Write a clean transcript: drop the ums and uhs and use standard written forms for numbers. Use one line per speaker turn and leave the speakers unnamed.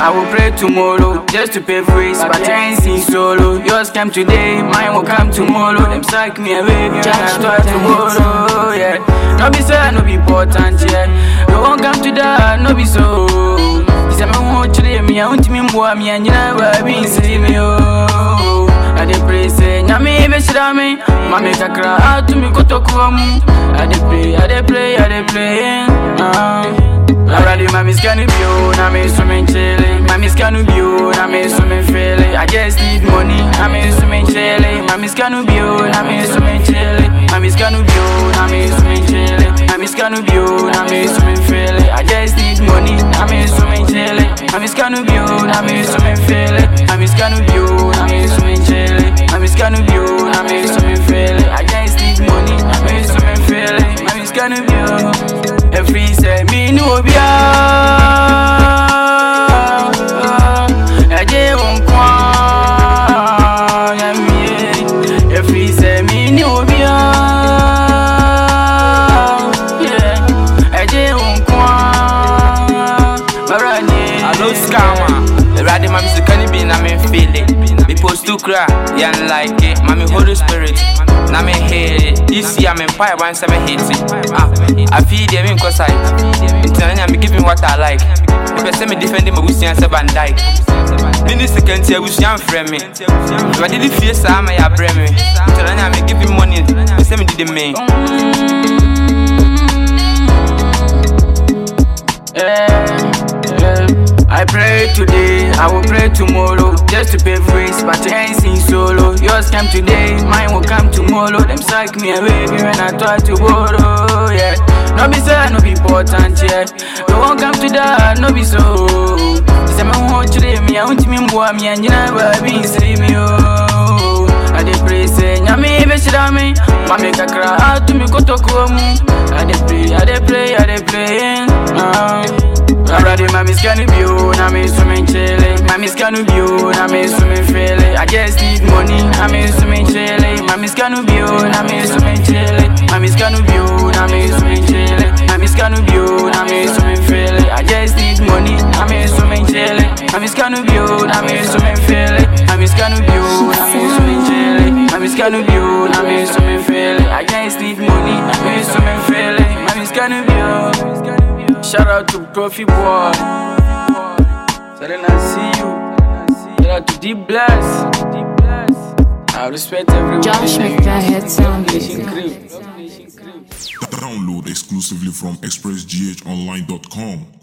I will pray tomorrow just to pay for it, but I ain't seen solo. Yours came today, mine will come tomorrow. Them psych me away, and I start tomorrow. Yeah, no be sad, no be important. Yeah, no one come to that, no be so. He said, "I want you to me, I want me boy, me and you never be see me." Oh, I dey pray say, "Nyame be shira me, mama kakra out to me kotokuamu." I dey pray, I dey pray, I dey pray. Already mami's gonna be on, I'm in swimming chilling. Mami's gonna be on, I'm in swimming feeling. I just need money, I'm in swimming chilling. Mami's gonna be on, I'm in swimming chilling. Mami's gonna be on, I'm in swimming chilling. Mami's gonna be on, I'm in swimming feeling. I just need money, I'm in swimming chilling. Mami's gonna be on, I'm in swimming feeling. Mami's gonna be on, I'm in swimming chilling. Mami's gonna be on, I'm in swimming feeling. I just need money, I'm in swimming feeling. Mami's gonna be on. If he say me no be I just won't cry. If he say me no be I just won't cry. I know scammer. The radi mami so can be na me feel it. Me post to cry, yeah like it. Mami Holy Spirit. Na me hate it. This year I'm in fire once I hate it. I feel them in cause I'm giving what I like. If I say me defending my Wusi and Seban Dyke. Many seconds here Wusi and friend me. If I didn't feel so I'm a brand me. I'm giving money. They say me did the main. I pray today, I will pray tomorrow, just to pay for it, but I ain't seen solo. Yours came today, mine will come tomorrow. Them psych me away when I try to borrow. Yeah, no be sad, no be important. Yeah, no one come to that, no be so. He said, "I want you to me, I want me boy, me and you never be see me." Oh, I dey pray say, "Nyame be shira me, mama kakra out to me kotokuamu." I dey pray, I dey pray, I dey pray. Already mami's gonna be on, I'm in swimming chilling. Mami's gonna be on, I'm in swimming feeling. I just need money, I'm in swimming chilling. Mami's gonna be on, I'm in swimming chilling. Mami's gonna be on, I'm in swimming chilling. Mami's gonna be on, I'm in swimming feeling. I just need money, I'm in swimming chilling. Mami's gonna be on, I'm in swimming feeling. Mami's gonna be on, I'm in swimming chilling. Mami's gonna be on, I'm in swimming feeling. I just need money, I'm in swimming feeling. Mami's gonna be on. Shout out to Profi Boy. Selena, I see you. Shout out to D Bless. I respect everyone.
Josh McFahead sound.
Download exclusively from expressghonline.com.